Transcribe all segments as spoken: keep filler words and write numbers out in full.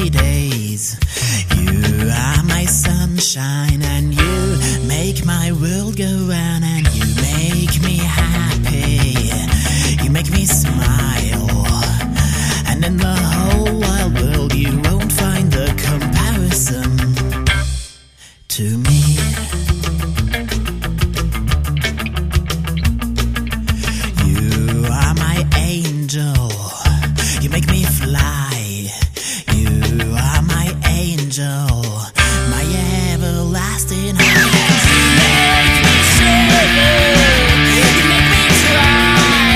happy days. You are my sunshine, and you make my world go round, and you make me happy. You make me smile, and in the whole wide world you won't find the comparison to me. You are my angel, you make me fly. You are my angel, my everlasting heart. You make me shiver, you make me cry,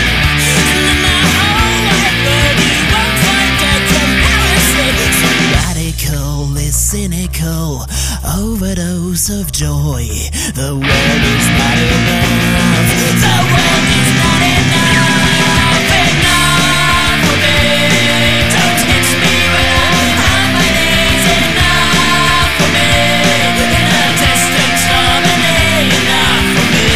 and in the whole wide world you won't find a comparison. So radically cynical, overdose of joy. The world is not enough. The world is not enough. Enough for me. Don't hit me when I'm on my knees. Enough for me. In a distant harmony. Enough for me.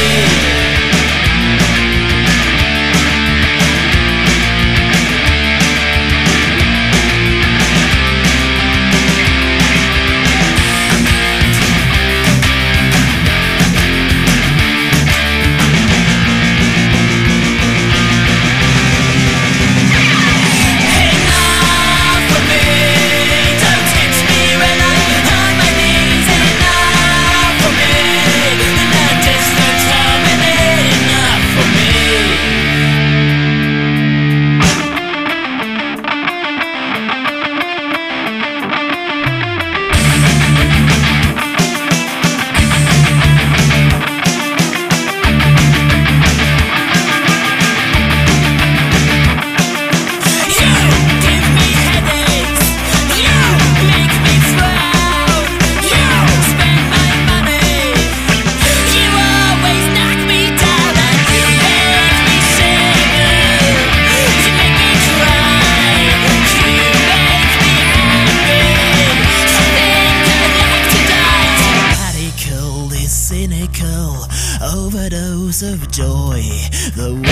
Cynical overdose of joy. The